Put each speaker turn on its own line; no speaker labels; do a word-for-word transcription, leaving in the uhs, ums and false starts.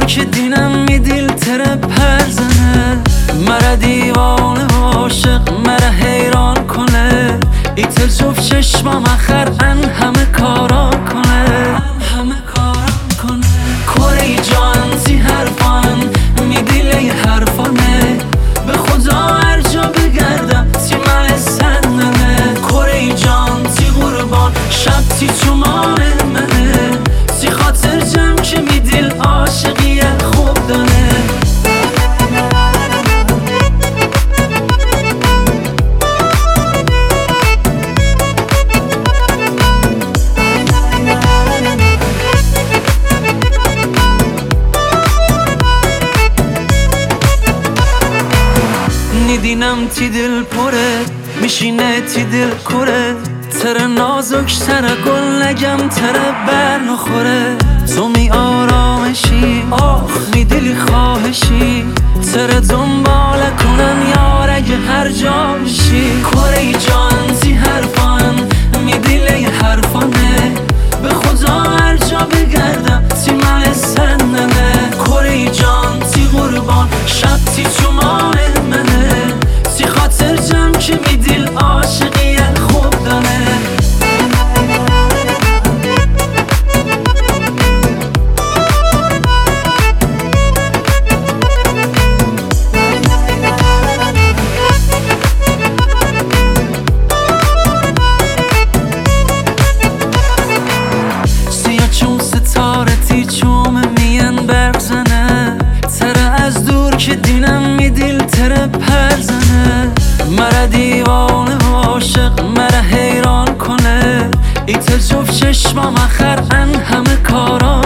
که دینم می دیل تره پرزنه، مرا دیوانه و عاشق مرا حیران کنه. ایتر جفت چشمام اخر ان همه کارا کنه، همه کارا کنه. کره جان زی حرفان می دیل ای حرفانه، به خدا هر جا بگردم تی من سندنه. کره جان تی قربان شب تی چومان منه، تی خاطر جمع که می دیل عاشقی خوب دانه. نیدینم تی دل پره میشینه تی دل کره، تره نازک تره گل نگم تره بر نخوره. تو می آرامشی آخ می دلی خواهشی، تره دنبال کنم یار اگه هر جا بشی. کره جان زی حرفان می دلی حرفانه، به خدا هر جا بگردم تی من سندنه. کره جان تی قربان شب تی چومان منه، تی خاطر جمع که می دیل عاشقی خوب دانه. سیاه چون ستاره تی چوم مین برزنه، تره از دور که دینم می دیل تره پرزنه. مرا دیوانه و عاشق مرا حیران کنه، ایتر جفت چشمام اخر ان همه کارا